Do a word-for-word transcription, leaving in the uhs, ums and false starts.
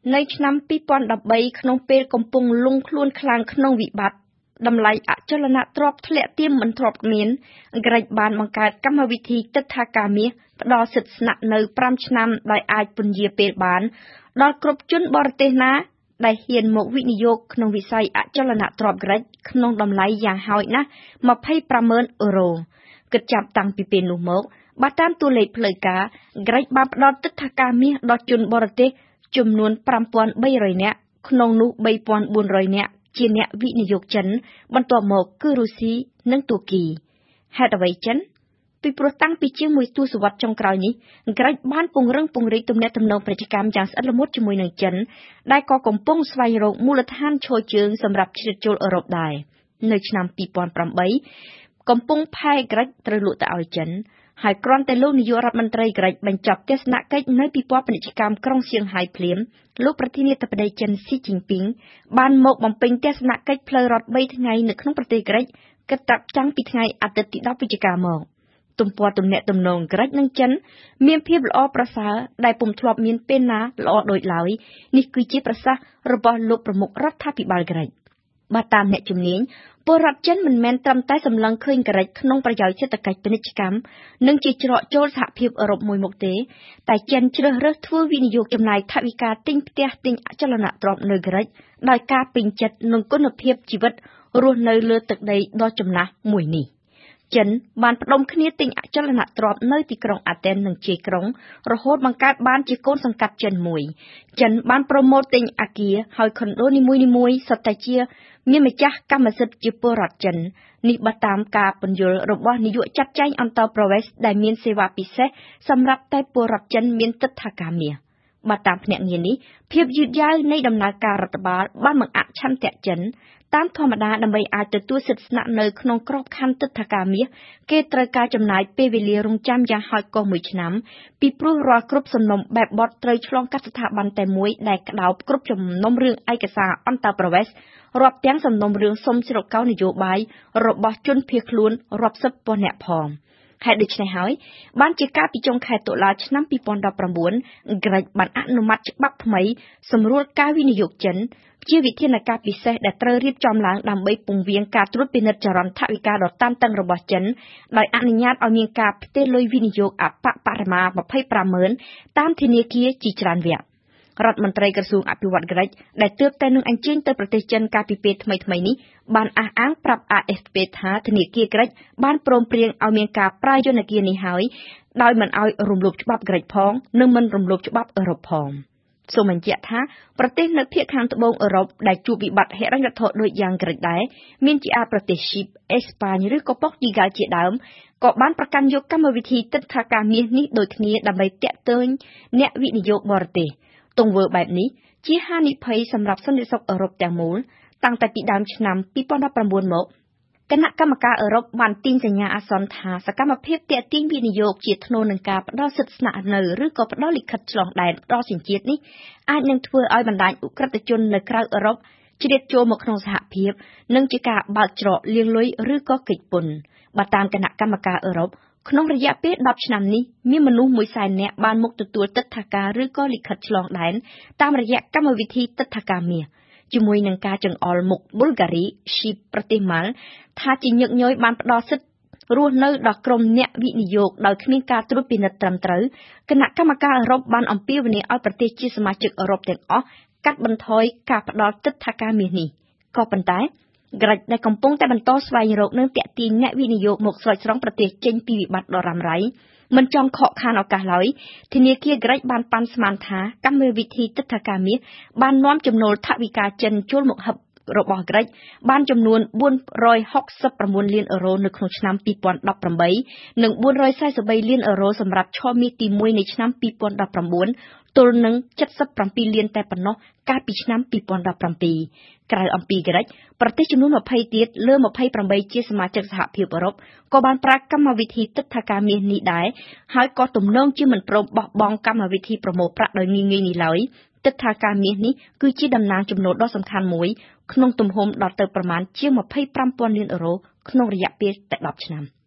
ในឆ្នាំពីរពាន់ដប់បីក្នុងពេលកំពុងលង់ខ្លួនខ្លាំងក្នុងវិបត្តិតម្លៃអចលនទ្រព្យធ្លាក់ទាបមិនធ្លាប់គ្មានក្រិចបានបង្កើតកម្មវិធីទិដ្ឋាការមាសផ្ដល់សិទ្ធិស្នាក់នៅប្រាំឆ្នាំដោយអាចពន្យាពេលបានដល់គ្រប់ជនបរទេសណាដែលហ៊ានមកវិនិយោគក្នុងវិស័យអចលនទ្រព្យក្រិចក្នុងតម្លៃយ៉ាងហោចណាស់ម្ភៃប្រាំម៉ឺនអឺរ៉ូគិតចាប់តាំងពីពេលនោះមកបើតាមតួលេខផ្លូវការក្រិចបានផ្ដល់ទិដ្ឋាការមាសដល់ជនបរទេសចំនួនប្រាំពាន់បីរយនាក់ក្នុងនោះបីពាន់បួនរយនាក់ជាអ្នកវិនិយោគចិនបន្ទាប់មកគឺរុស្ស៊ីនិងទួរគីហេតុអ្វីចិនពីព្រោះតាំងពីជាងមួយទសវត្សរ៍ចុងក្រោយនេះក្រិចបានពង្រឹងពង្រីកទំនាក់ទំនងពាណិជ្ជកម្មយ៉ាងស្អិតល្មួតជាមួយនឹងចិនដែលក៏កំពុងស្វែងរកមូលដ្ឋានឈរជើងសម្រាប់ជ្រៀតចូលអឺរ៉ុបដែរនៅឆ្នាំពីរពាន់ប្រាំបីកំពុងផែក្រិចត្រូវលក់ទៅឲ្យចិនហើយគ្រាន់តែលោកនាយករដ្ឋមន្ត្រីក្រិចបញ្ចប់ទស្សនកិច្ចនៅពិព័រណ៍ពាណិជ្ជកម្មក្រុងសៀងហៃភ្លាមលោកប្រធានាធិបតីចិនស៊ីជីនពីងបានមកបំពេញទស្សនកិច្ចផ្លូវរដ្ឋបីថ្ងៃនៅក្នុងប្រទេសក្រិចគិតតាំងពីថ្ងៃអាទិត្យទីដប់វិច្ឆិកាមកទំព័រទំនាក់ទំនងក្រិចនិងចិនមានភាពល្អប្រសើរដែលពុំធ្លាប់មានពេលណាល្អដូចឡើយនេះគឺជាប្រសាសន៍របស់លោកប្រមុខរដ្ឋាភិបាលក្រិចបើតាមអ្នកជំនាញពលរដ្ឋចិនមិនមែនត្រឹមតែសម្លឹងឃើញក្រិចក្នុងប្រយោជន៍សេដ្ឋកិច្ចពាណិជ្ជកម្មនិងជាច្រកចូលសហភាពអឺរ៉ុបមួយមុខទេតែចិនជ្រើសរើសធ្វើវិនិយោគចំណាយថវិកាទិញផ្ទះទិញអចលនទ្រព្យនៅក្រិចដោយការពេញចិត្តនិងគុណភាពជីវិតរស់នៅលើទឹកដីដ៏ចំណាស់មួយនេះចិនបានផ្ដុំគ្នាទិញអចលនទ្រព្យនៅទីក្រុងអាតែននិងជាយក្រុងរហូតបង្កើតបានជាកូនសង្កាត់ចិនមួយចិនបានប្រមូលទិញអគារហើយខុនដូនីមួយៗសុទ្ធតែជាមានម្ចាស់កម្មសិទ្ធិជាពលរដ្ឋចិននេះបើតាមការពន្យល់របស់នាយកចាត់ចែងអន្តរប្រវេសន៍ដែលមានសេវាពិសេសសម្រាប់តែពលរដ្ឋចិនមានទិដ្ឋាការមាសបើតាមភ្នាក់ងារនេះភាពយឺតយ៉ាវនៃដំណើរការរដ្ឋបាលបានបង្អាក់ឆន្ទៈចិនតាមធម្មតាដើម្បីអាចទទួលសិទ្ធិស្នាក់នៅក្នុងក្របខ័ណ្ឌទិដ្ឋាការមាសគេត្រូវការចំណាយពេលវេលារងចាំយ៉ាងហោចក៏មួយឆ្នាំពីព្រោះរាល់គ្រប់សំណុំបែបបទត្រូវឆ្លងកាត់ស្ថាប័នតែមួយដែលក្តោបគ្រប់ចំនួនរឿងឯកសារអន្តរប្រវេសន៍រាប់ទាំងសំណុំរឿងសុំស្រុកកោនយោបាយរបស់ជនភៀសខ្លួនរាប់សិបពាន់នាក់ផងហេតុដូច្នេះហើយបានជាការពីចុងខែតុលាឆ្នាំពីរពាន់ដប់ប្រាំបួនក្រិចបានអនុម័តច្បាប់ថ្មីសម្រួលការវិនិយោគចិនជាវិធានការពិសេសដែលត្រូវរៀបចំឡើងដើម្បីពង្រៀងការត្រួតពិនិត្យចរន្តថវិកាដ៏តានតឹងរបស់ចិនដោយអនុញ្ញាតឲ្យមានការផ្ទេរលុយវិនិយោគអបបរមាម្ភៃប្រាំម៉ឺនតាមធនាគារជាច្រើនវគ្គរដ្ឋមន្ត្រីក្រសួងអភិវឌ្ឍន៍ក្រិចដែលទើបតែនឹងអញ្ជើញទៅប្រទេសចិនកាលពីពេលថ្មីៗនេះបានអះអាងប្រាប់ អា អេហ្វ ពី ថាធនាគារក្រិចបានព្រមព្រៀងឲ្យមានការប្រើយន្តការនេះហើយដោយមិនឲ្យរំលោភច្បាប់ក្រិចផងនិងមិនរំលោភច្បាប់អឺរ៉ុបផងសូមបញ្ជាក់ថាប្រទេសនៅភាគខាងត្បូងអឺរ៉ុបដែលជួបវិបត្តិហិរញ្ញវត្ថុដូចយ៉ាងក្រិចដែរមានជាអាចប្រទេសស៊ីបអេស្ប៉ាញឬក៏ប៉ុកទីហ្កាល់ជាដើមក៏បានប្រកាន់យកកម្មវិធីទិដ្ឋាការមាសនេះដូចគ្នាដើម្បីទាក់ទាញអ្នកវិនិយោគបរទេសទង្វើបែបនេះជាហានិភ័យសម្រាប់សន្តិសុខអឺរ៉ុបទាំងមូលតាំងតែពីដើមឆ្នាំពីរពាន់ដប់ប្រាំបួនមកគណៈកម្មការអឺរ៉ុបបានទាញសញ្ញាអាសន្នថាសកម្មភាពទាក់ទាញវិនិយោគជាថ្នូរនឹងការផ្ដល់សិទ្ធិស្នាក់នៅឬក៏ផ្ដល់លិខិតឆ្លងដែនដល់សញ្ជាតិនេះអាចនឹងធ្វើឲ្យបណ្ដាញឧក្រិដ្ឋជននៅក្រៅអឺរ៉ុបជ្រៀតចូលមកក្នុងសហភាពនិងជាការបើកច្រកលាងលុយឬក៏គេចពន្ធបើតាមគណៈកម្មការអឺរ៉ុបក្នុងរយៈពេលដប់ឆ្នាំនេះមានមនុស្សមួយសែននាក់បានមកទទួលទិដ្ឋាការឬក៏លិខិតឆ្លងដែនតាមរយៈកម្មវិធីទិដ្ឋាការមាសជាមួយនឹងការចង្អុលមុខប៊ុលហ្គារីស៊ីបប្រទេសម៉ាល់ថាជាញឹកញយបានផ្ដល់សិទ្ធិរស់នៅដល់ក្រុមអ្នកវិនិយោគដោយគ្មានការត្រួតពិនិត្យត្រឹមត្រូវគណៈកម្មការអឺរ៉ុបបានអំពាវនាវឲ្យប្រទេសជាសមាជិកអឺរ៉ុបទាំងអស់កាត់បន្ថយការផ្ដល់ទិដ្ឋាការមាសនេះក៏ប៉ុន្តែក្រិចដែលកំពុងតែបន្តស្វែងរកនិងទាក់ទាញអ្នកវិនិយោគមកស្រោចស្រង់ប្រទេសចេញពីវិបត្តិដ៏រ៉ាំរ៉ៃមិនចង់ខកខានឱកាសឡើយធនាគារក្រិចបានប៉ាន់ស្មានថាកម្មវិធីទិដ្ឋាការមាសបាននាំចំណូលថវិកាចិនចូលមកហឹបរបស់ក្រិចបានចំនួនបួនរយហុកសិបប្រាំបួនលានអឺរ៉ូនៅក្នុងឆ្នាំពីរពាន់ដប់ប្រាំបីនិងបួនរយសែនសិបបីលានអឺរ៉ូសម្រាប់ឆមាសទីមួយនៃឆ្នាំពីរពាន់ដប់ប្រាំបួនទល់នឹងចិតសិបប្រាំពីរលានតែប៉ុណ្ណោះកាលពីឆ្នាំពីរពាន់ដប់ប្រាំពីរក្រៅអំពីក្រិចប្រទេសចំនួនម្ភៃទៀតលើម្ភៃប្រាំបីជាសមាជិកសហភាពអឺរ៉ុបក៏បានប្រើកម្មវិធីទិដ្ឋាការមាសនេះដែរហើយក៏ទំនងជាមិនព្រមបោះបង់កម្មវិធីប្រមូលប្រាក់ដោយងាយៗនេះឡើយទិដ្ឋាការមាសនេះគឺជាតំណាងចំណូលដ៏សំខាន់មួយក្នុងទំហំដល់ទៅប្រមាណជាម្ភៃប្រាំពាន់លានអឺរ៉ូក្នុងរយៈពេលតែដប់ឆ្នាំ